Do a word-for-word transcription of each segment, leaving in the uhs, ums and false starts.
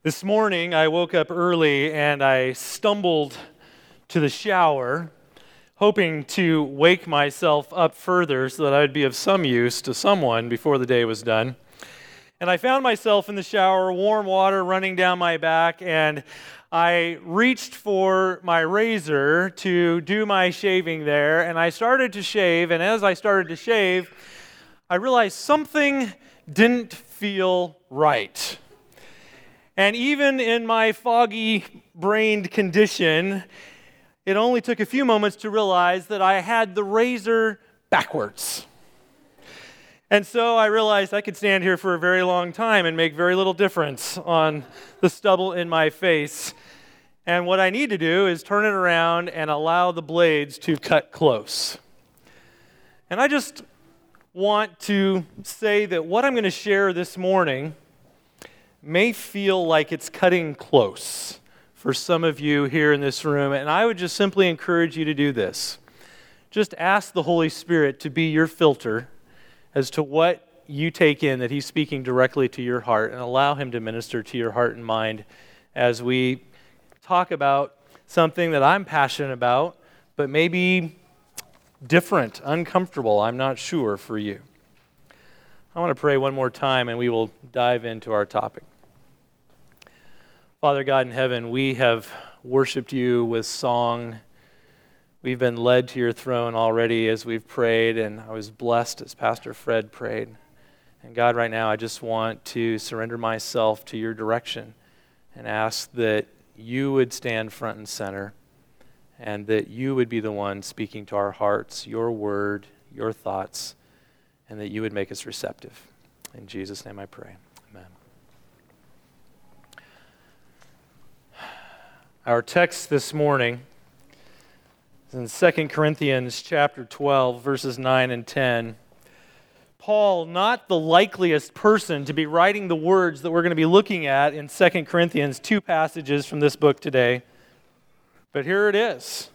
This morning, I woke up early and I stumbled to the shower, hoping to wake myself up further so that I would be of some use to someone before the day was done. And I found myself in the shower, warm water running down my back, and I reached for my razor to do my shaving there, and I started to shave, and as I started to shave, I realized something didn't feel right. And even in my foggy-brained condition, it only took a few moments to realize that I had the razor backwards. And so I realized I could stand here for a very long time and make very little difference on the stubble in my face. And what I need to do is turn it around and allow the blades to cut close. And I just want to say that what I'm going to share this morning may feel like it's cutting close for some of you here in this room, and I would just simply encourage you to do this. Just ask the Holy Spirit to be your filter as to what you take in that He's speaking directly to your heart, and allow Him to minister to your heart and mind as we talk about something that I'm passionate about, but maybe different, uncomfortable, I'm not sure, for you. I want to pray one more time, and we will dive into our topic. Father God in heaven, we have worshiped you with song. We've been led to your throne already as we've prayed, and I was blessed as Pastor Fred prayed. And God, right now, I just want to surrender myself to your direction and ask that you would stand front and center, and that you would be the one speaking to our hearts, your word, your thoughts, and that you would make us receptive. In Jesus' name I pray. Amen. Our text this morning is in Second Corinthians chapter twelve, verses nine and ten. Paul, not the likeliest person to be writing the words that we're going to be looking at in Second Corinthians, two passages from this book today, but here it is.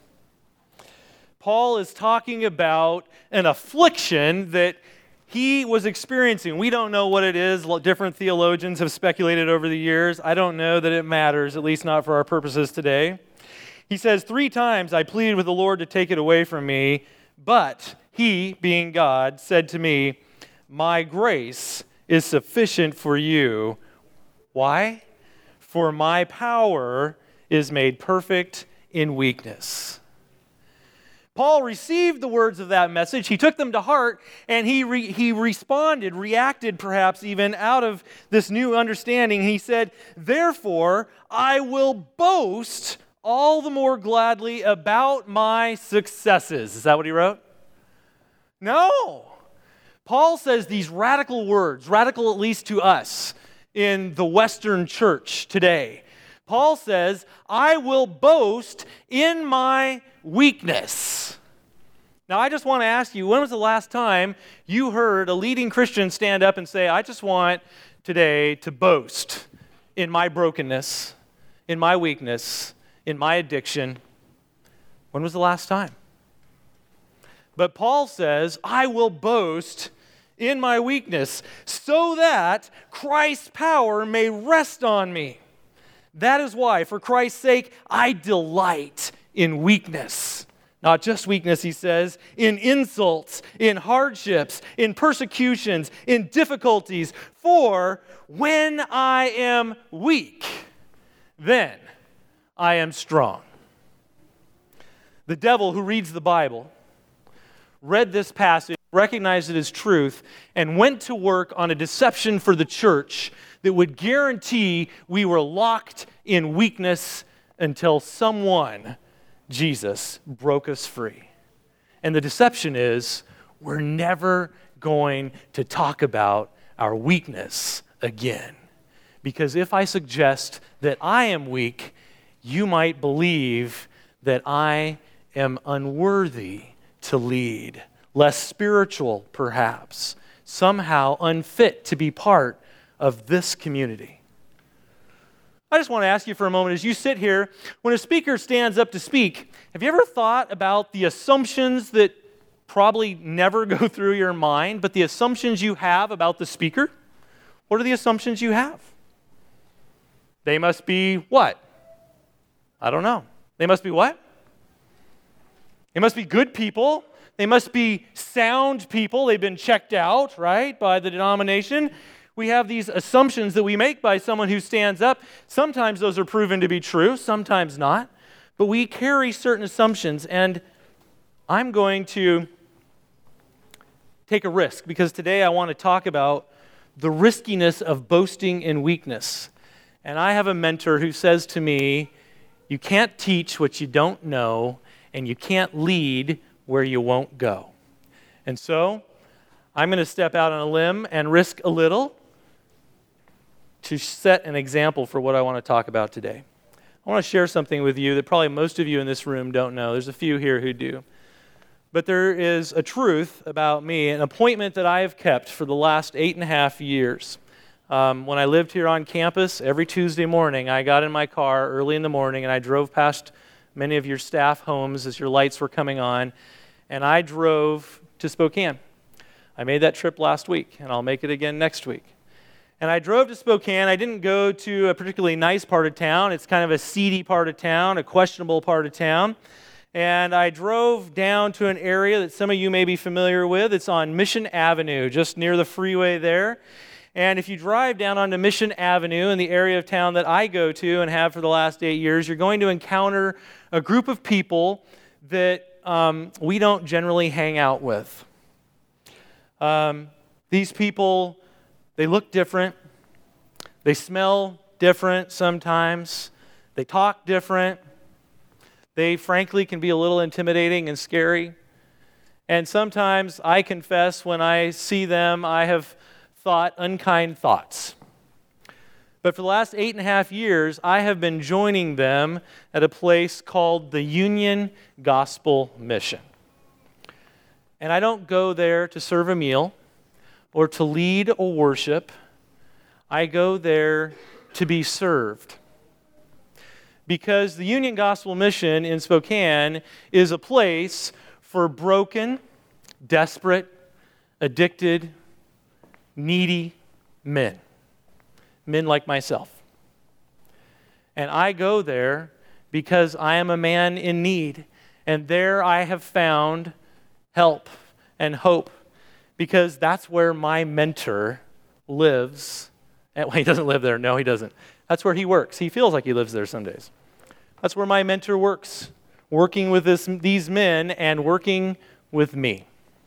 Paul is talking about an affliction that he was experiencing. We don't know what it is. Different theologians have speculated over the years. I don't know that it matters, at least not for our purposes today. He says, three times I pleaded with the Lord to take it away from me, but he, being God, said to me, my grace is sufficient for you. Why? For my power is made perfect in weakness. Paul received the words of that message. He took them to heart, and he re- he responded, reacted perhaps even out of this new understanding. He said, therefore, I will boast all the more gladly about my successes. Is that what he wrote? No. Paul says these radical words, radical at least to us in the Western church today. Paul says, I will boast in my weakness. Now, I just want to ask you, when was the last time you heard a leading Christian stand up and say, I just want today to boast in my brokenness, in my weakness, in my addiction? When was the last time? But Paul says, I will boast in my weakness so that Christ's power may rest on me. That is why, for Christ's sake, I delight in weakness. Not just weakness, he says, in insults, in hardships, in persecutions, in difficulties. For when I am weak, then I am strong. The devil who reads the Bible read this passage, recognized it as truth, and went to work on a deception for the church that would guarantee we were locked in weakness until someone, Jesus, broke us free. And the deception is we're never going to talk about our weakness again. Because if I suggest that I am weak, you might believe that I am unworthy to lead, less spiritual perhaps, somehow unfit to be part of this community. I just want to ask you for a moment, as you sit here, when a speaker stands up to speak, have you ever thought about the assumptions that probably never go through your mind, but the assumptions you have about the speaker? What are the assumptions you have? They must be what? I don't know. They must be what? They must be good people. They must be sound people. They've been checked out, right, by the denomination. We have these assumptions that we make by someone who stands up. Sometimes those are proven to be true, sometimes not. But we carry certain assumptions, and I'm going to take a risk because today I want to talk about the riskiness of boasting in weakness. And I have a mentor who says to me, you can't teach what you don't know, and you can't lead where you won't go. And so I'm going to step out on a limb and risk a little to set an example for what I want to talk about today. I want to share something with you that probably most of you in this room don't know. There's a few here who do. But there is a truth about me, an appointment that I have kept for the last eight and a half years. Um, when I lived here on campus, every Tuesday morning, I got in my car early in the morning and I drove past many of your staff homes as your lights were coming on, and I drove to Spokane. I made that trip last week, and I'll make it again next week. And I drove to Spokane. I didn't go to a particularly nice part of town. It's kind of a seedy part of town, a questionable part of town. And I drove down to an area that some of you may be familiar with. It's on Mission Avenue, just near the freeway there. And if you drive down onto Mission Avenue in the area of town that I go to and have for the last eight years, you're going to encounter a group of people that um, we don't generally hang out with. Um, these people, they look different. They smell different sometimes. They talk different. They, frankly, can be a little intimidating and scary. And sometimes, I confess, when I see them, I have thought unkind thoughts. But for the last eight and a half years, I have been joining them at a place called the Union Gospel Mission. And I don't go there to serve a meal or to lead a worship. I go there to be served. Because the Union Gospel Mission in Spokane is a place for broken, desperate, addicted, needy men. Men like myself. And I go there because I am a man in need. And there I have found help and hope because that's where my mentor lives. And, well, he doesn't live there. No, he doesn't. That's where he works. He feels like he lives there some days. That's where my mentor works, working with this, these men and working with me.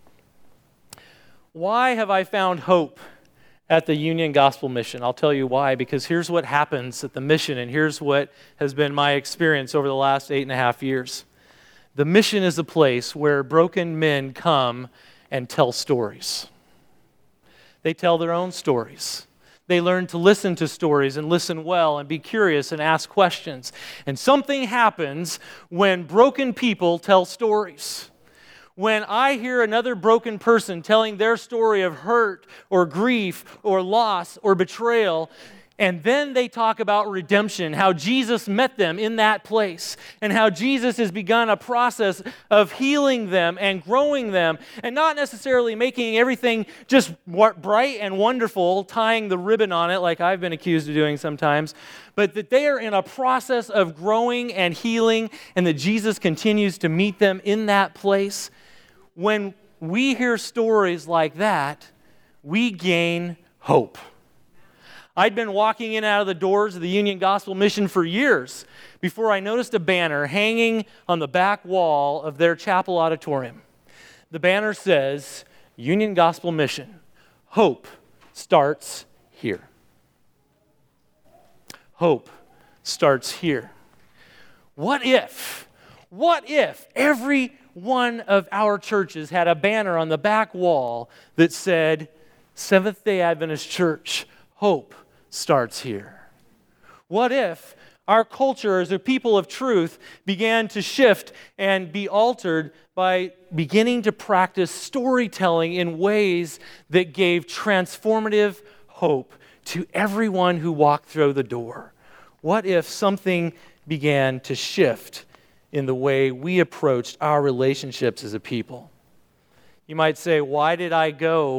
Why have I found hope at the Union Gospel Mission? I'll tell you why, because here's what happens at the mission, and here's what has been my experience over the last eight and a half years. The mission is a place where broken men come and tell stories. They tell their own stories. They learn to listen to stories and listen well and be curious and ask questions. And something happens when broken people tell stories. When I hear another broken person telling their story of hurt or grief or loss or betrayal, and then they talk about redemption, how Jesus met them in that place, and how Jesus has begun a process of healing them and growing them, and not necessarily making everything just bright and wonderful, tying the ribbon on it like I've been accused of doing sometimes, but that they are in a process of growing and healing, and that Jesus continues to meet them in that place. When we hear stories like that, we gain hope. I'd been walking in and out of the doors of the Union Gospel Mission for years before I noticed a banner hanging on the back wall of their chapel auditorium. The banner says, Union Gospel Mission, hope starts here. Hope starts here. What if, what if every one of our churches had a banner on the back wall that said, Seventh-day Adventist Church, hope starts here? What if our culture as a people of truth began to shift and be altered by beginning to practice storytelling in ways that gave transformative hope to everyone who walked through the door? What if something began to shift in the way we approached our relationships as a people? You might say, why did I go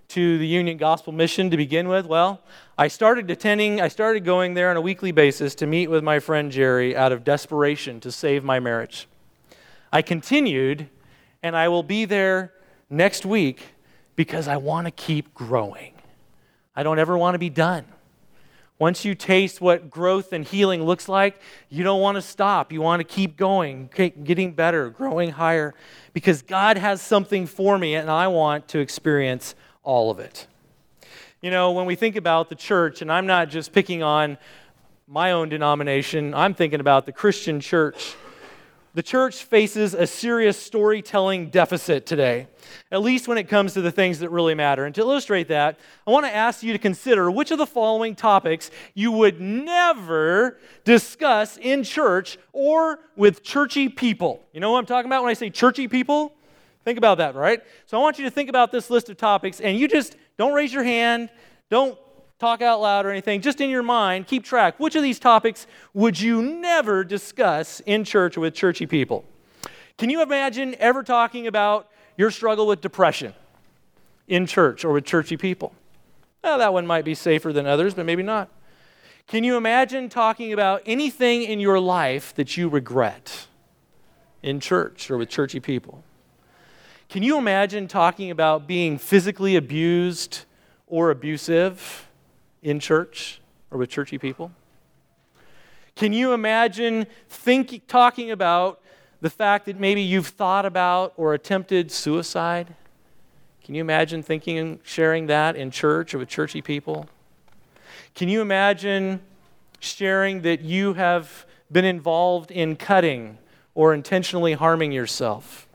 to the Union Gospel Mission to begin with? Well, I started attending, I started going there on a weekly basis to meet with my friend Jerry out of desperation to save my marriage. I continued, and I will be there next week because I want to keep growing. I don't ever want to be done. Once you taste what growth and healing looks like, you don't want to stop. You want to keep going, getting better, growing higher, because God has something for me, and I want to experience all of it. You know, when we think about the church, and I'm not just picking on my own denomination, I'm thinking about the Christian church. The church faces a serious storytelling deficit today, at least when it comes to the things that really matter. And to illustrate that, I want to ask you to consider which of the following topics you would never discuss in church or with churchy people. You know what I'm talking about when I say churchy people? Think about that, right? So I want you to think about this list of topics, and you just don't raise your hand, don't talk out loud or anything, just in your mind, keep track. Which of these topics would you never discuss in church or with churchy people? Can you imagine ever talking about your struggle with depression in church or with churchy people? Well, that one might be safer than others, but maybe not. Can you imagine talking about anything in your life that you regret in church or with churchy people? Can you imagine talking about being physically abused or abusive in church or with churchy people? Can you imagine think, talking about the fact that maybe you've thought about or attempted suicide? Can you imagine thinking and sharing that in church or with churchy people? Can you imagine sharing that you have been involved in cutting or intentionally harming yourself?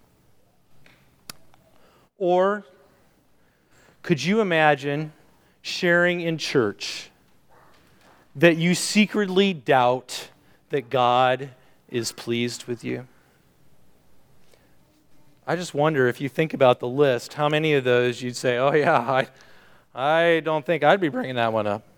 Or could you imagine sharing in church that you secretly doubt that God is pleased with you? I just wonder, if you think about the list, how many of those you'd say, oh yeah, I, I don't think I'd be bringing that one up.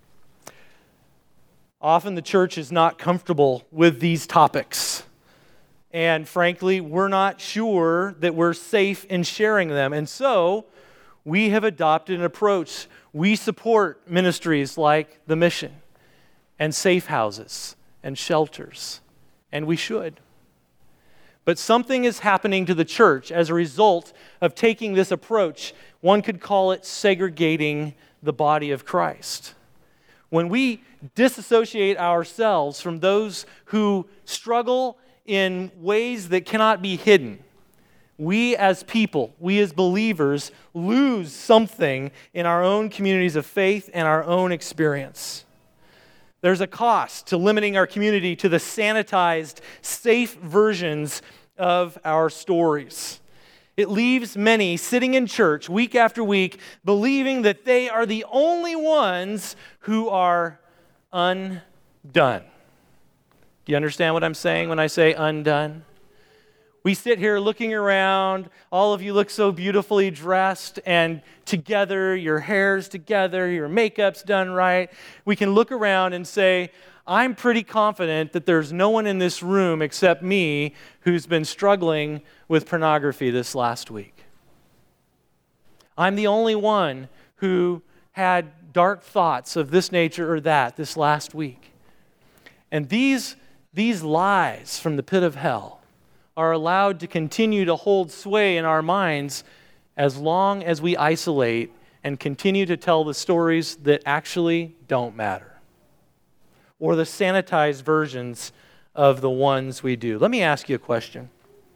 Often the church is not comfortable with these topics. And frankly, we're not sure that we're safe in sharing them. And so we have adopted an approach. We support ministries like the Mission and safe houses and shelters, and we should. But something is happening to the church as a result of taking this approach. One could call it segregating the body of Christ. When we disassociate ourselves from those who struggle in ways that cannot be hidden, we as people, we as believers, lose something in our own communities of faith and our own experience. There's a cost to limiting our community to the sanitized, safe versions of our stories. It leaves many sitting in church week after week believing that they are the only ones who are undone. Do you understand what I'm saying when I say undone? We sit here looking around, all of you look so beautifully dressed and together, your hair's together, your makeup's done right. We can look around and say, I'm pretty confident that there's no one in this room except me who's been struggling with pornography this last week. I'm the only one who had dark thoughts of this nature or that this last week. And these, these lies from the pit of hell are allowed to continue to hold sway in our minds as long as we isolate and continue to tell the stories that actually don't matter, or the sanitized versions of the ones we do. Let me ask you a question.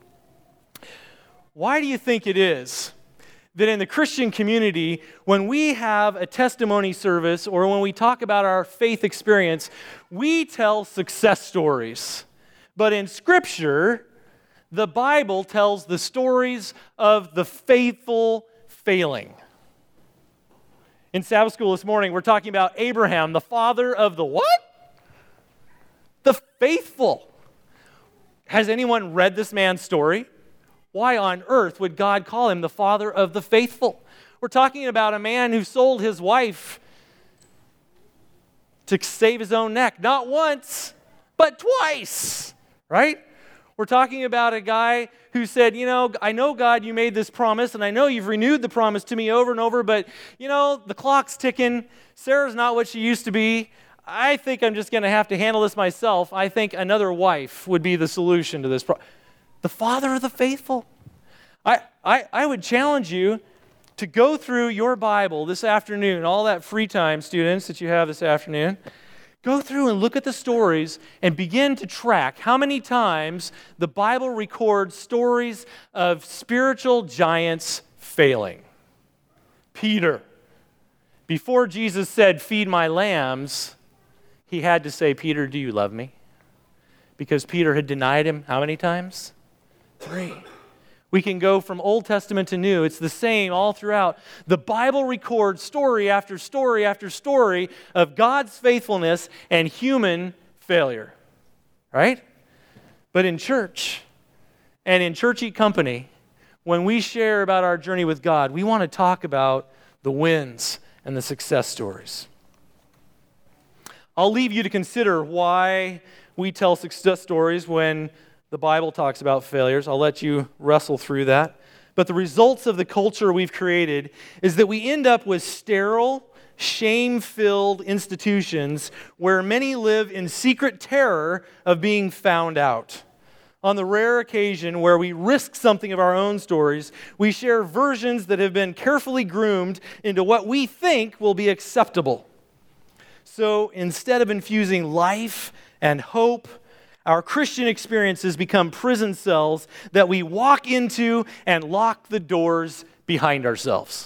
Why do you think it is that in the Christian community, when we have a testimony service or when we talk about our faith experience, we tell success stories, but in Scripture, the Bible tells the stories of the faithful failing? In Sabbath school this morning, we're talking about Abraham, the father of the what? The faithful. Has anyone read this man's story? Why on earth would God call him the father of the faithful? We're talking about a man who sold his wife to save his own neck, not once, but twice, right? We're We're talking about a guy who said, you know, I know, God, you made this promise, and I know you've renewed the promise to me over and over, but, you know, the clock's ticking. Sarah's not what she used to be. I think I'm just going to have to handle this myself. I think another wife would be the solution to this problem. The father of the faithful. I, I, I would challenge you to go through your Bible this afternoon, all that free time, students, that you have this afternoon. Go through and look at the stories and begin to track how many times the Bible records stories of spiritual giants failing. Peter, before Jesus said, "Feed my lambs," he had to say, "Peter, do you love me?" Because Peter had denied him how many times? Three. We can go from Old Testament to New. It's the same all throughout. The Bible records story after story after story of God's faithfulness and human failure, right? But in church and in churchy company, when we share about our journey with God, we want to talk about the wins and the success stories. I'll leave you to consider why we tell success stories when the Bible talks about failures. I'll let you wrestle through that. But the results of the culture we've created is that we end up with sterile, shame-filled institutions where many live in secret terror of being found out. On the rare occasion where we risk something of our own stories, we share versions that have been carefully groomed into what we think will be acceptable. So instead of infusing life and hope, our Christian experiences become prison cells that we walk into and lock the doors behind ourselves.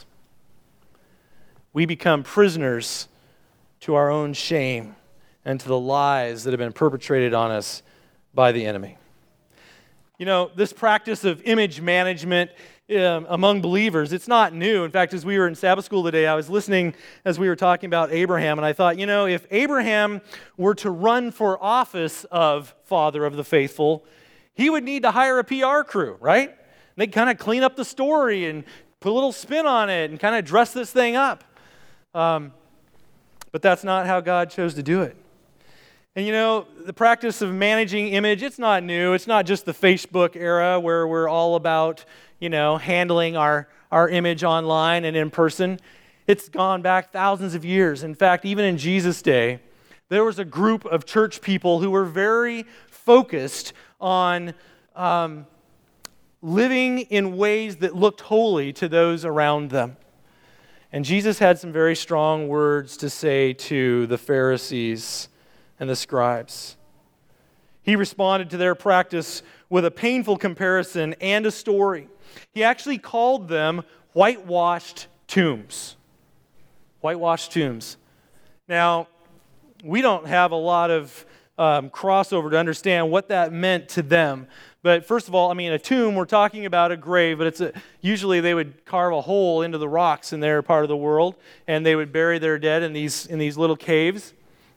We become prisoners to our own shame and to the lies that have been perpetrated on us by the enemy. You know, this practice of image management um, among believers, it's not new. In fact, as we were in Sabbath school today, I was listening as we were talking about Abraham, and I thought, you know, if Abraham were to run for office of Father of the Faithful, he would need to hire a P R crew, right? And they'd kind of clean up the story and put a little spin on it and kind of dress this thing up. Um, but that's not how God chose to do it. And you know, the practice of managing image, it's not new. It's not just the Facebook era where we're all about, you know, handling our, our image online and in person. It's gone back thousands of years. In fact, even in Jesus' day, there was a group of church people who were very focused on um, living in ways that looked holy to those around them. And Jesus had some very strong words to say to the Pharisees and the scribes. He responded to their practice with a painful comparison and a story. He actually called them whitewashed tombs. Whitewashed tombs. Now, we don't have a lot of um, crossover to understand what that meant to them. But first of all, I mean, a tomb, we're talking about a grave, but it's a, usually they would carve a hole into the rocks in their part of the world, and they would bury their dead in these in these little caves.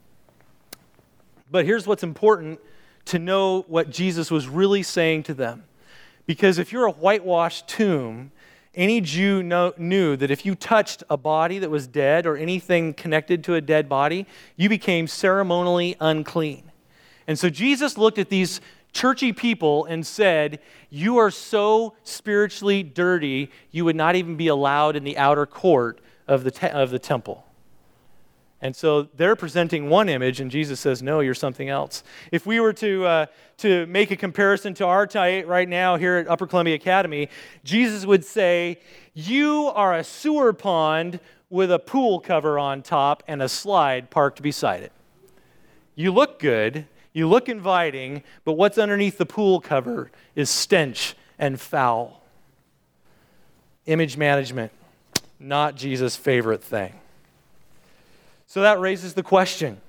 But here's what's important to know what Jesus was really saying to them. Because if you're a whitewashed tomb, any Jew know, knew that if you touched a body that was dead or anything connected to a dead body, you became ceremonially unclean. And so Jesus looked at these churchy people and said, you are so spiritually dirty, you would not even be allowed in the outer court of the, te- of the temple. And so they're presenting one image, and Jesus says, no, you're something else. If we were to uh, to make a comparison to our time right now here at Upper Columbia Academy, Jesus would say, you are a sewer pond with a pool cover on top and a slide parked beside it. You look good, you look inviting, but what's underneath the pool cover is stench and foul. Image management, not Jesus' favorite thing. So that raises the question,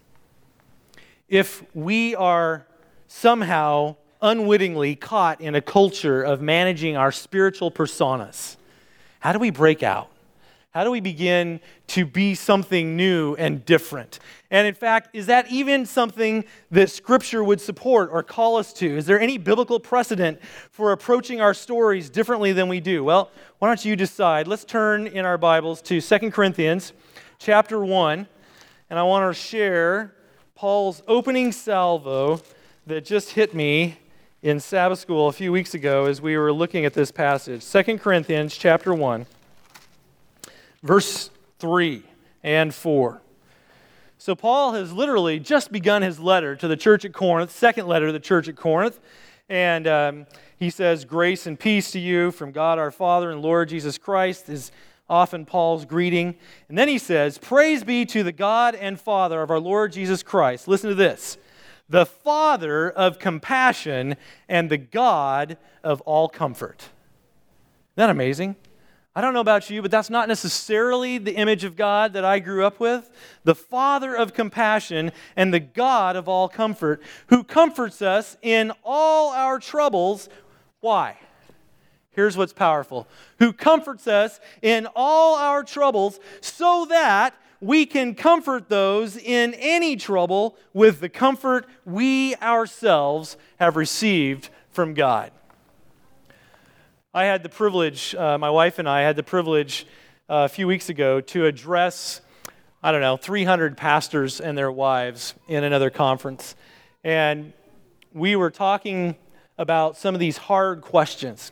if we are somehow unwittingly caught in a culture of managing our spiritual personas, how do we break out? How do we begin to be something new and different? And in fact, is that even something that Scripture would support or call us to? Is there any biblical precedent for approaching our stories differently than we do? Well, why don't you decide? Let's turn in our Bibles to Second Corinthians chapter one, and I want to share Paul's opening salvo that just hit me in Sabbath school a few weeks ago as we were looking at this passage. Second Corinthians chapter one, verse three and four. So Paul has literally just begun his letter to the church at Corinth, second letter to the church at Corinth, and um, he says, "Grace and peace to you from God our Father and Lord Jesus Christ," is often Paul's greeting. And then he says, "Praise be to the God and Father of our Lord Jesus Christ." Listen to this. "The Father of compassion and the God of all comfort." Isn't that amazing? I don't know about you, but that's not necessarily the image of God that I grew up with. The Father of compassion and the God of all comfort, who comforts us in all our troubles. Why? Here's what's powerful. Who comforts us in all our troubles so that we can comfort those in any trouble with the comfort we ourselves have received from God. I had the privilege, uh, my wife and I had the privilege uh, a few weeks ago to address, I don't know, three hundred pastors and their wives in another conference. And we were talking about some of these hard questions.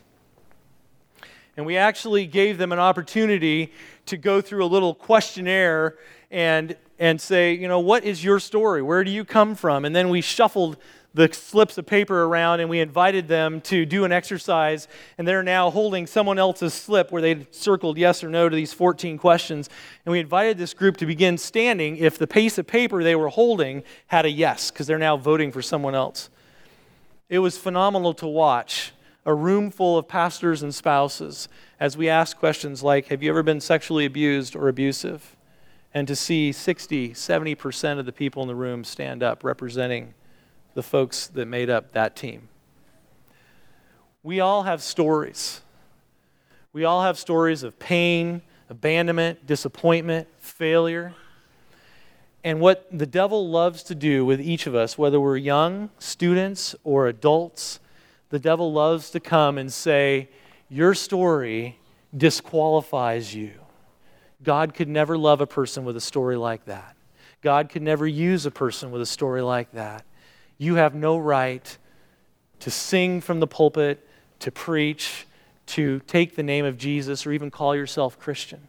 And we actually gave them an opportunity to go through a little questionnaire and and say, you know, what is your story? Where do you come from? And then we shuffled the slips of paper around and we invited them to do an exercise, and they're now holding someone else's slip where they circled yes or no to these fourteen questions. And we invited this group to begin standing if the piece of paper they were holding had a yes, because they're now voting for someone else. It was phenomenal to watch a room full of pastors and spouses as we asked questions like, have you ever been sexually abused or abusive? And to see sixty, seventy percent of the people in the room stand up representing the folks that made up that team. We all have stories. We all have stories of pain, abandonment, disappointment, failure. And what the devil loves to do with each of us, whether we're young, students, or adults, the devil loves to come and say, your story disqualifies you. God could never love a person with a story like that. God could never use a person with a story like that. You have no right to sing from the pulpit, to preach, to take the name of Jesus, or even call yourself Christian.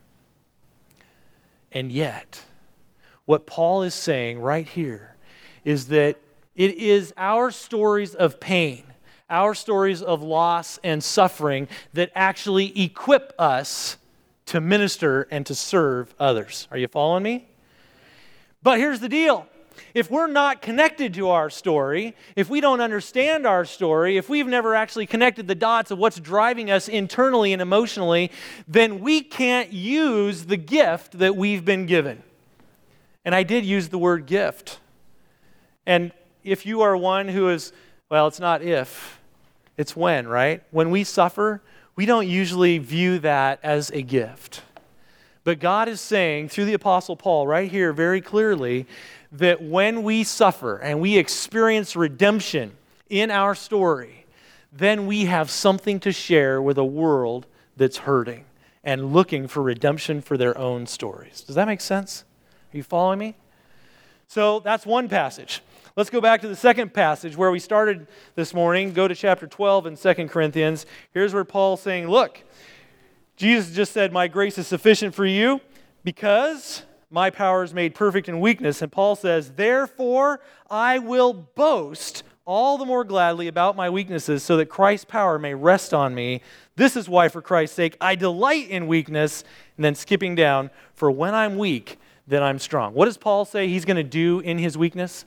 And yet, what Paul is saying right here is that it is our stories of pain, our stories of loss and suffering that actually equip us to minister and to serve others. Are you following me? But here's the deal. If we're not connected to our story, if we don't understand our story, if we've never actually connected the dots of what's driving us internally and emotionally, then we can't use the gift that we've been given. And I did use the word gift. And if you are one who is, well, it's not if, it's when, right? When we suffer, we don't usually view that as a gift. But God is saying through the Apostle Paul right here very clearly that when we suffer and we experience redemption in our story, then we have something to share with a world that's hurting and looking for redemption for their own stories. Does that make sense? Are you following me? So that's one passage. Let's go back to the second passage where we started this morning. Go to chapter twelve in Second Corinthians. Here's where Paul's saying, look, Jesus just said, my grace is sufficient for you because my power is made perfect in weakness. And Paul says, therefore, I will boast all the more gladly about my weaknesses so that Christ's power may rest on me. This is why, for Christ's sake, I delight in weakness. And then skipping down, for when I'm weak, then I'm strong. What does Paul say he's going to do in his weakness?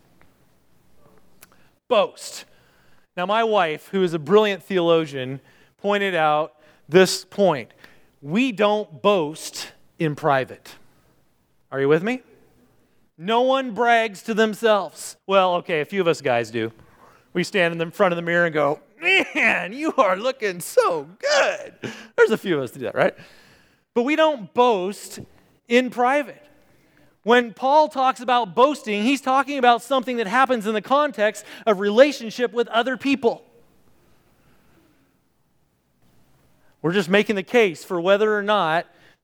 Boast. Now, my wife, who is a brilliant theologian, pointed out this point. We don't boast in private. Are you with me? No one brags to themselves. Well, okay, a few of us guys do. We stand in the front of the mirror and go, man, you are looking so good. There's a few of us that do that, right? But we don't boast in private. When Paul talks about boasting, he's talking about something that happens in the context of relationship with other people. We're just making the case for whether or not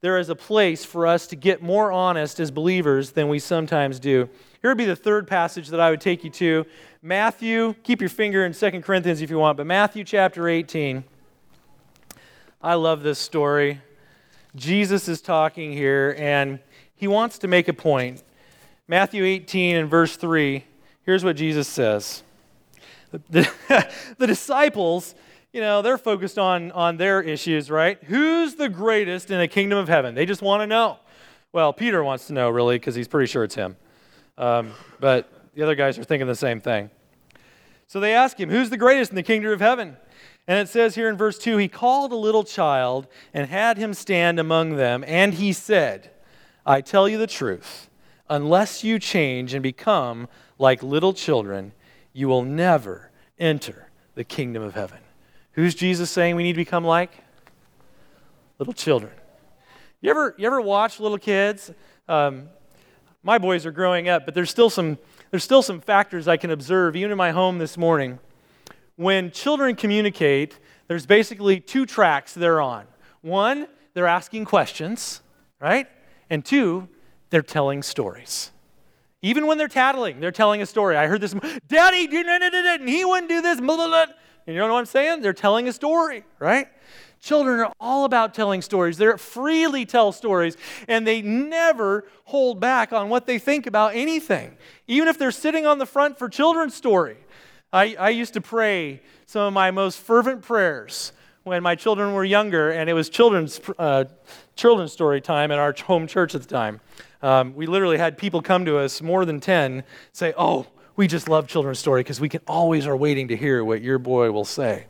there is a place for us to get more honest as believers than we sometimes do. Here would be the third passage that I would take you to. Matthew, keep your finger in Second Corinthians if you want, but Matthew chapter eighteen. I love this story. Jesus is talking here, and he wants to make a point. Matthew eighteen and verse three, here's what Jesus says. The, the disciples, you know, they're focused on, on their issues, right? Who's the greatest in the kingdom of heaven? They just want to know. Well, Peter wants to know, really, because he's pretty sure it's him. Um, but the other guys are thinking the same thing. So they ask him, who's the greatest in the kingdom of heaven? And it says here in verse two, he called a little child and had him stand among them, and he said, I tell you the truth, unless you change and become like little children, you will never enter the kingdom of heaven. Who's Jesus saying we need to become like? Little children. You ever, you ever watch little kids? Um, my boys are growing up, but there's still some there's still some factors I can observe, even in my home this morning. When children communicate, there's basically two tracks they're on. One, they're asking questions, right? And two, they're telling stories. Even when they're tattling, they're telling a story. I heard this, Daddy, and he wouldn't do this. Blah, blah, blah. You know what I'm saying? They're telling a story, right? Children are all about telling stories. They freely tell stories, and they never hold back on what they think about anything, even if they're sitting on the front for children's story. I, I used to pray some of my most fervent prayers when my children were younger, and it was children's uh, children's story time at our home church at the time. Um, we literally had people come to us, more than ten, say, oh, we just love children's story because we can always are waiting to hear what your boy will say.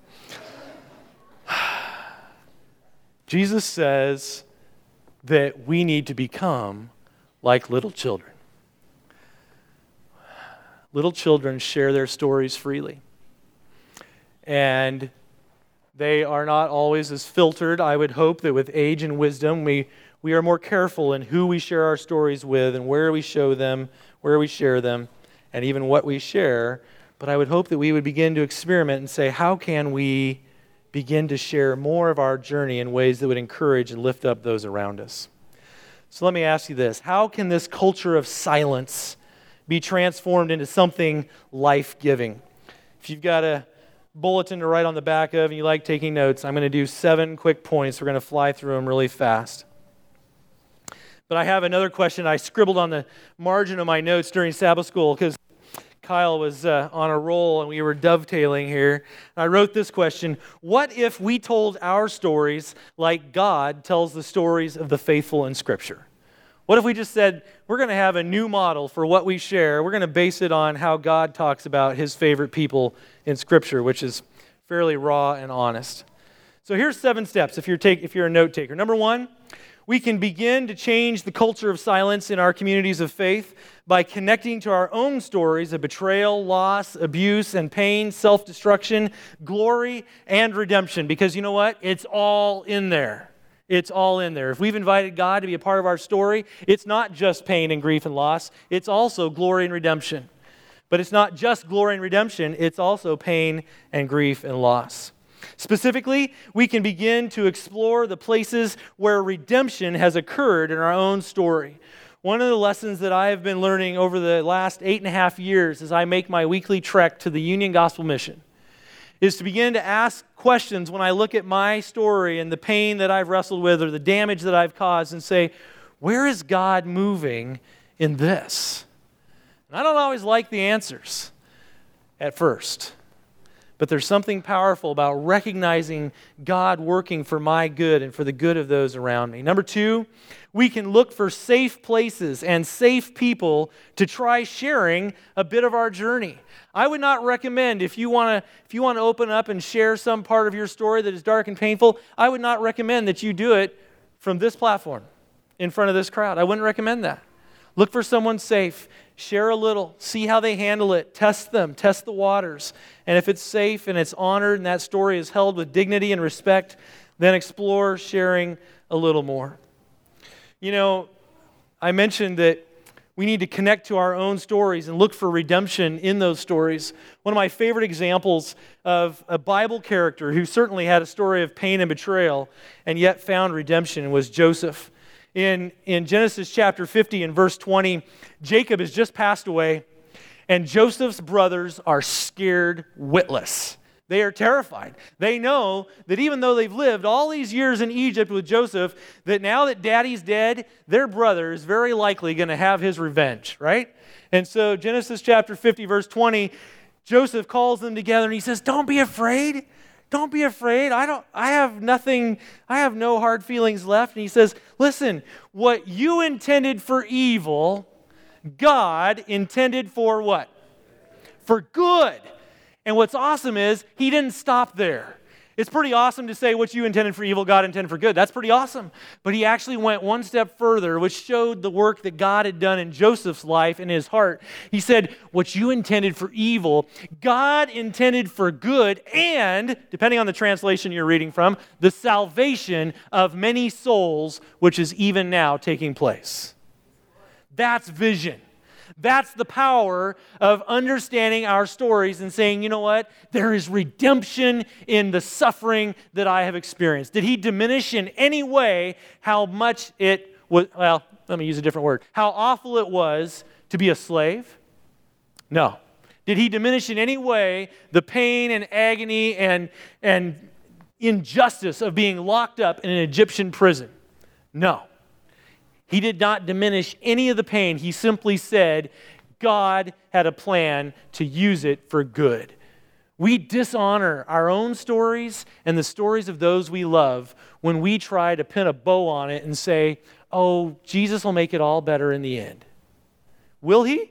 Jesus says that we need to become like little children. Little children share their stories freely. And they are not always as filtered. I would hope that with age and wisdom, we, we are more careful in who we share our stories with and where we show them, where we share them, and even what we share. But I would hope that we would begin to experiment and say, how can we begin to share more of our journey in ways that would encourage and lift up those around us? So let me ask you this. How can this culture of silence be transformed into something life-giving? If you've got a bulletin to write on the back of and you like taking notes, I'm going to do seven quick points. We're going to fly through them really fast. But I have another question I scribbled on the margin of my notes during Sabbath school because Kyle was uh, on a roll and we were dovetailing here. I wrote this question: what if we told our stories like God tells the stories of the faithful in Scripture? What if we just said, we're going to have a new model for what we share. We're going to base it on how God talks about his favorite people in Scripture, which is fairly raw and honest. So here's seven steps if you're, take, if you're a note taker. Number one, we can begin to change the culture of silence in our communities of faith by connecting to our own stories of betrayal, loss, abuse, and pain, self-destruction, glory, and redemption. Because you know what? It's all in there. It's all in there. If we've invited God to be a part of our story, it's not just pain and grief and loss. It's also glory and redemption. But it's not just glory and redemption. It's also pain and grief and loss. Specifically, we can begin to explore the places where redemption has occurred in our own story. One of the lessons that I have been learning over the last eight and a half years as I make my weekly trek to the Union Gospel Mission is to begin to ask questions when I look at my story and the pain that I've wrestled with or the damage that I've caused and say, where is God moving in this? And I don't always like the answers at first. But there's something powerful about recognizing God working for my good and for the good of those around me. Number two, we can look for safe places and safe people to try sharing a bit of our journey. I would not recommend, if you want to if you want to open up and share some part of your story that is dark and painful, I would not recommend that you do it from this platform in front of this crowd. I wouldn't recommend that. Look for someone safe. Share a little. See how they handle it. Test them. Test the waters. And if it's safe and it's honored and that story is held with dignity and respect, then explore sharing a little more. You know, I mentioned that we need to connect to our own stories and look for redemption in those stories. One of my favorite examples of a Bible character who certainly had a story of pain and betrayal and yet found redemption was Joseph. In, in Genesis chapter fifty and verse twenty, Jacob has just passed away, and Joseph's brothers are scared witless. They are terrified. They know that even though they've lived all these years in Egypt with Joseph, that now that daddy's dead, their brother is very likely going to have his revenge, right? And so Genesis chapter fifty, verse twenty, Joseph calls them together and he says, don't be afraid. Don't be afraid. I don't I have nothing, I have no hard feelings left. And he says, listen, what you intended for evil, God intended for what? For good. And what's awesome is he didn't stop there. It's pretty awesome to say what you intended for evil, God intended for good. That's pretty awesome. But he actually went one step further, which showed the work that God had done in Joseph's life and his heart. He said, what you intended for evil, God intended for good, and, depending on the translation you're reading from, the salvation of many souls, which is even now taking place. That's vision. That's the power of understanding our stories and saying, you know what? There is redemption in the suffering that I have experienced. Did he diminish in any way how much it was, well, let me use a different word, how awful it was to be a slave? No. Did he diminish in any way the pain and agony and, and injustice of being locked up in an Egyptian prison? No. He did not diminish any of the pain. He simply said God had a plan to use it for good. We dishonor our own stories and the stories of those we love when we try to pin a bow on it and say, oh, Jesus will make it all better in the end. Will he?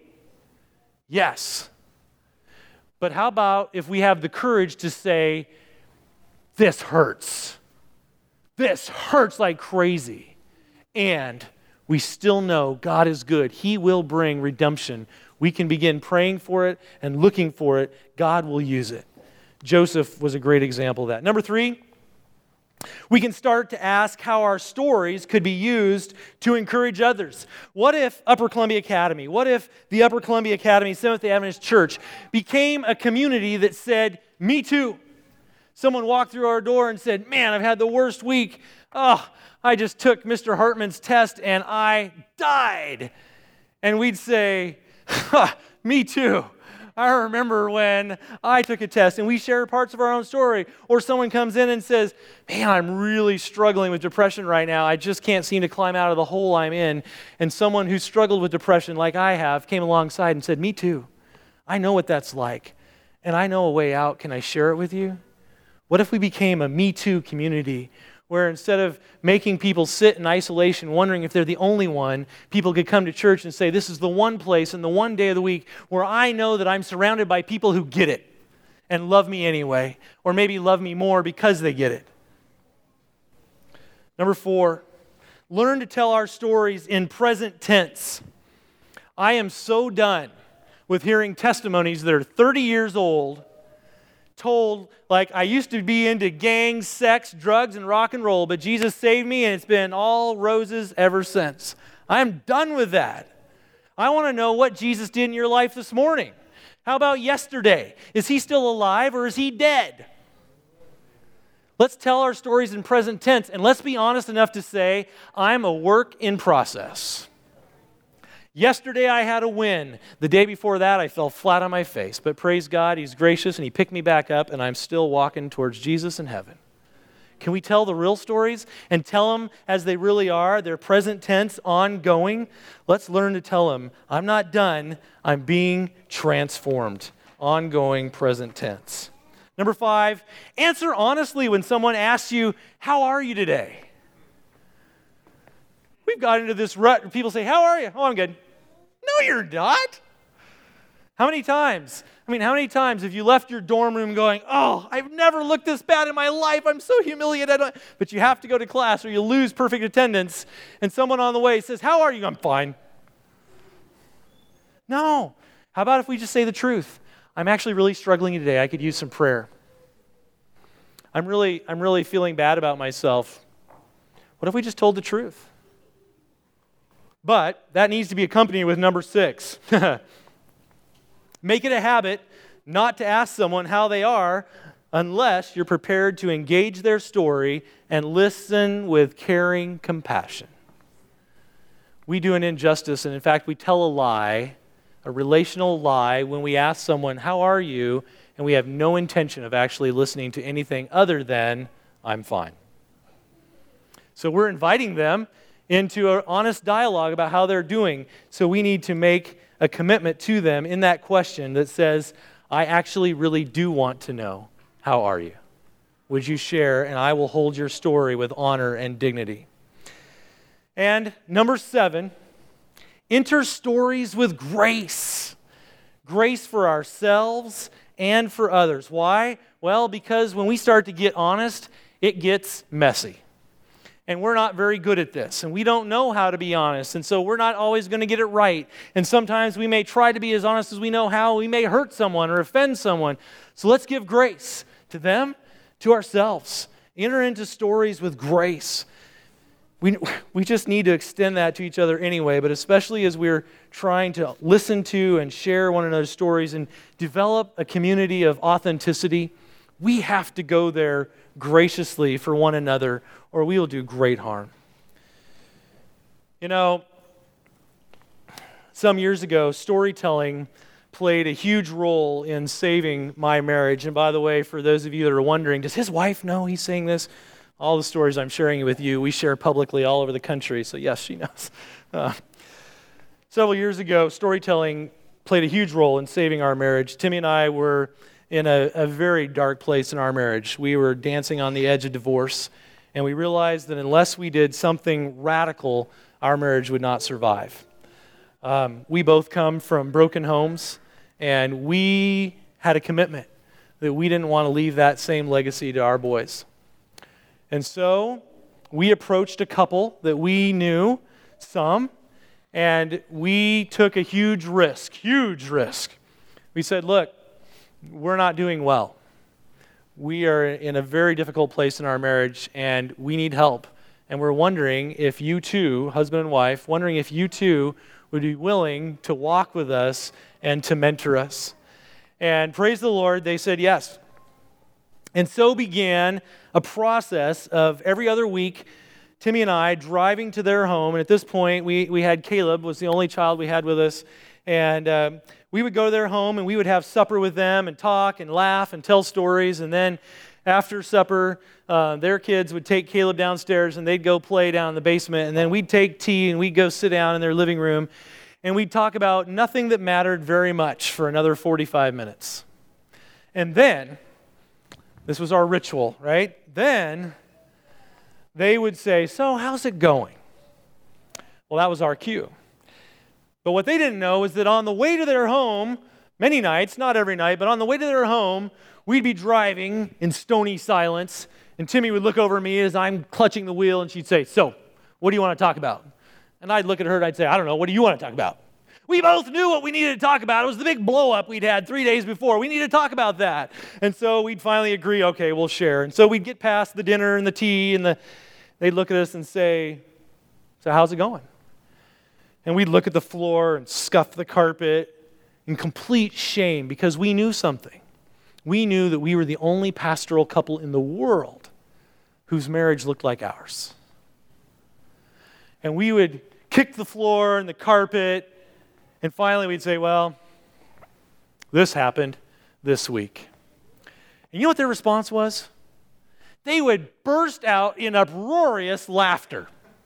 Yes. But how about if we have the courage to say, this hurts. This hurts like crazy. And we still know God is good. He will bring redemption. We can begin praying for it and looking for it. God will use it. Joseph was a great example of that. Number three, we can start to ask how our stories could be used to encourage others. What if Upper Columbia Academy, what if the Upper Columbia Academy Seventh-day Adventist Church became a community that said, me too? Someone walked through our door and said, man, I've had the worst week. Oh, I just took Mister Hartman's test and I died. And we'd say, ha, me too. I remember when I took a test, and we share parts of our own story. Or someone comes in and says, man, I'm really struggling with depression right now. I just can't seem to climb out of the hole I'm in. And someone who struggled with depression like I have came alongside and said, me too. I know what that's like. And I know a way out. Can I share it with you? What if we became a Me Too community, where instead of making people sit in isolation wondering if they're the only one, people could come to church and say, this is the one place and the one day of the week where I know that I'm surrounded by people who get it and love me anyway, or maybe love me more because they get it. Number four, learn to tell our stories in present tense. I am so done with hearing testimonies that are thirty years old told, like, I used to be into gangs, sex, drugs, and rock and roll, but Jesus saved me, and it's been all roses ever since. I'm done with that. I want to know what Jesus did in your life this morning. How about yesterday? Is he still alive or is he dead? Let's tell our stories in present tense, and let's be honest enough to say, I'm a work in process. Yesterday I had a win. The day before that I fell flat on my face. But praise God, he's gracious and he picked me back up and I'm still walking towards Jesus in heaven. Can we tell the real stories and tell them as they really are, their present tense, ongoing? Let's learn to tell them, I'm not done, I'm being transformed. Ongoing present tense. Number five, answer honestly when someone asks you, how are you today? We've got into this rut where people say, how are you? Oh, I'm good. No, you're not. How many times? I mean, how many times have you left your dorm room going, oh, I've never looked this bad in my life. I'm so humiliated. But you have to go to class or you lose perfect attendance. And someone on the way says, how are you? I'm fine. No. How about if we just say the truth? I'm actually really struggling today. I could use some prayer. I'm really, I'm really feeling bad about myself. What if we just told the truth? But that needs to be accompanied with number six. Make it a habit not to ask someone how they are unless you're prepared to engage their story and listen with caring compassion. we do an injustice, and in fact, we tell a lie, a relational lie, when we ask someone, how are you? And we have no intention of actually listening to anything other than, I'm fine. So we're inviting them into an honest dialogue about how they're doing. So we need to make a commitment to them in that question that says, I actually really do want to know, how are you? Would you share, and I will hold your story with honor and dignity. And number seven, enter stories with grace. Grace for ourselves and for others. Why? Well, because when we start to get honest, it gets messy. And we're not very good at this, and we don't know how to be honest, and so we're not always going to get it right. And sometimes we may try to be as honest as we know how. We may hurt someone or offend someone. So let's give grace to them, to ourselves. Enter into stories with grace. We, we just need to extend that to each other anyway, but especially as we're trying to listen to and share one another's stories and develop a community of authenticity, we have to go there graciously for one another, or we will do great harm. You know, some years ago, storytelling played a huge role in saving my marriage. And by the way, for those of you that are wondering, does his wife know he's saying this? All the stories I'm sharing with you, we share publicly all over the country, so yes, she knows. Uh, several years ago, storytelling played a huge role in saving our marriage. Timmy and I were in a, a very dark place in our marriage. We were dancing on the edge of divorce, and we realized that unless we did something radical, our marriage would not survive. Um, we both come from broken homes, and we had a commitment that we didn't want to leave that same legacy to our boys. And so we approached a couple that we knew, some, and we took a huge risk, huge risk. We said, look, we're not doing well. We are in a very difficult place in our marriage, and we need help. And we're wondering if you two, husband and wife, wondering if you two would be willing to walk with us and to mentor us. And praise the Lord, they said yes. And so began a process of every other week, Timmy and I driving to their home. And at this point, we, we had Caleb, was the only child we had with us. And uh, we would go to their home and we would have supper with them and talk and laugh and tell stories. And then after supper, uh, their kids would take Caleb downstairs and they'd go play down in the basement. And then we'd take tea and we'd go sit down in their living room. And we'd talk about nothing that mattered very much for another forty-five minutes. And then, this was our ritual, right? Then they would say, so how's it going? Well, that was our cue. But what they didn't know is that on the way to their home, many nights, not every night, but on the way to their home, we'd be driving in stony silence, and Timmy would look over at me as I'm clutching the wheel, and she'd say, so, what do you want to talk about? And I'd look at her and I'd say, I don't know, what do you want to talk about? We both knew what we needed to talk about. It was the big blow-up we'd had three days before. We needed to talk about that. And so we'd finally agree, okay, we'll share. And so we'd get past the dinner and the tea, and the, they'd look at us and say, so how's it going? And we'd look at the floor and scuff the carpet in complete shame because we knew something. We knew that we were the only pastoral couple in the world whose marriage looked like ours. And we would kick the floor and the carpet, and finally we'd say, well, this happened this week. And you know what their response was? They would burst out in uproarious laughter.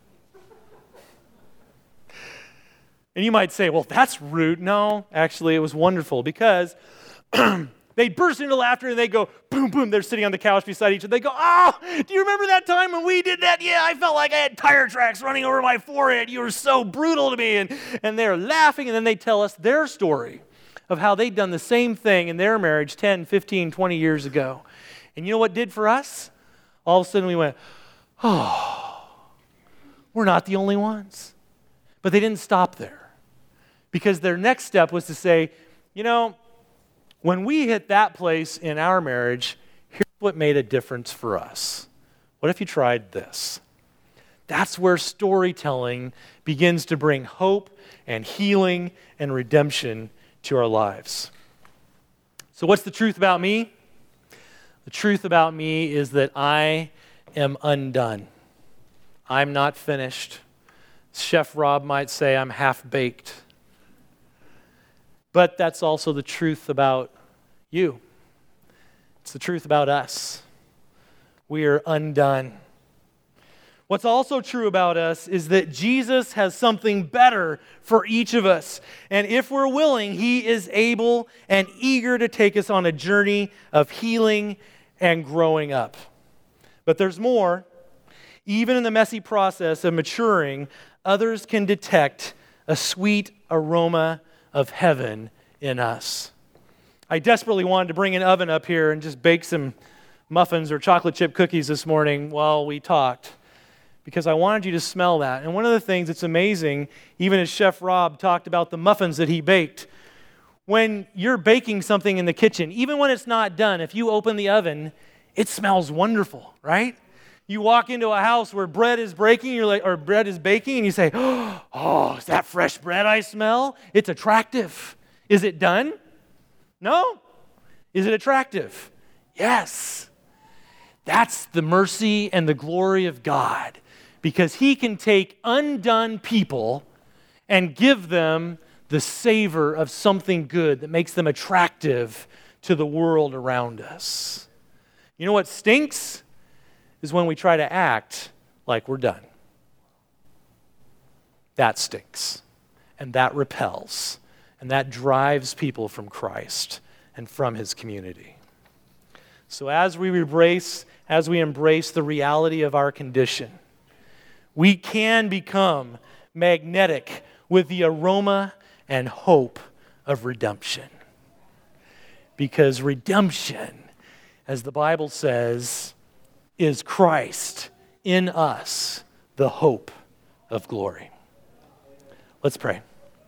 And you might say, well, that's rude. No, actually, it was wonderful because they burst into laughter and they go, boom, boom. They're sitting on the couch beside each other. They go, oh, do you remember that time when we did that? Yeah, I felt like I had tire tracks running over my forehead. You were so brutal to me. And, and they're laughing, and then they tell us their story of how they'd done the same thing in their marriage ten, fifteen, twenty years ago. And you know what it did for us? All of a sudden we went, oh, we're not the only ones. But they didn't stop there. Because their next step was to say, you know, when we hit that place in our marriage, here's what made a difference for us. What if you tried this? That's where storytelling begins to bring hope and healing and redemption to our lives. So what's the truth about me? The truth about me is that I am undone. I'm not finished. Chef Rob might say, I'm half-baked. But that's also the truth about you. It's the truth about us. We are undone. What's also true about us is that Jesus has something better for each of us. And if we're willing, he is able and eager to take us on a journey of healing and growing up. But there's more. Even in the messy process of maturing, others can detect a sweet aroma of heaven in us. I desperately wanted to bring an oven up here and just bake some muffins or chocolate chip cookies this morning while we talked, because I wanted you to smell that. And one of the things that's amazing, even as Chef Rob talked about the muffins that he baked, when you're baking something in the kitchen, even when it's not done, if you open the oven, it smells wonderful, right? You walk into a house where bread is breaking, you're like, or bread is baking, and you say, oh, is that fresh bread I smell? It's attractive. Is it done? No. Is it attractive? Yes. That's the mercy and the glory of God, because he can take undone people and give them the savor of something good that makes them attractive to the world around us. You know what stinks? Is when we try to act like we're done. That stinks, and that repels, and that drives people from Christ and from his community. So as we embrace, as we embrace the reality of our condition, we can become magnetic with the aroma and hope of redemption. Because redemption, as the Bible says, is Christ in us, the hope of glory. Let's pray.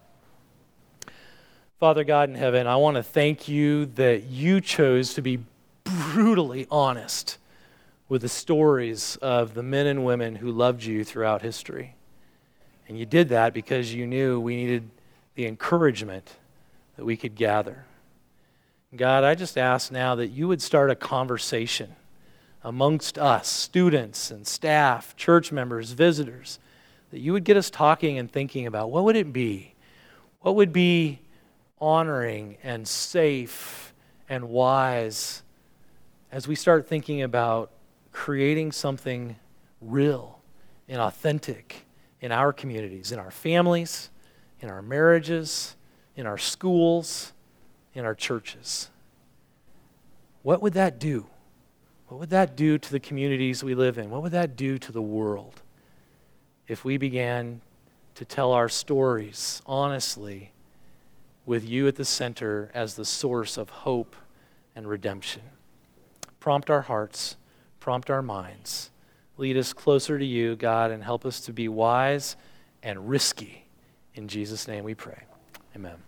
Father God in heaven, I want to thank you that you chose to be brutally honest with the stories of the men and women who loved you throughout history. And you did that because you knew we needed the encouragement that we could gather. God, I just ask now that you would start a conversation amongst us, students and staff, church members, visitors, that you would get us talking and thinking about what would it be? What would be honoring and safe and wise as we start thinking about creating something real and authentic in our communities, in our families, in our marriages, in our schools, in our churches? What would that do? What would that do to the communities we live in? What would that do to the world if we began to tell our stories honestly with you at the center as the source of hope and redemption? Prompt our hearts, prompt our minds. Lead us closer to you, God, and help us to be wise and risky. In Jesus' name we pray. Amen.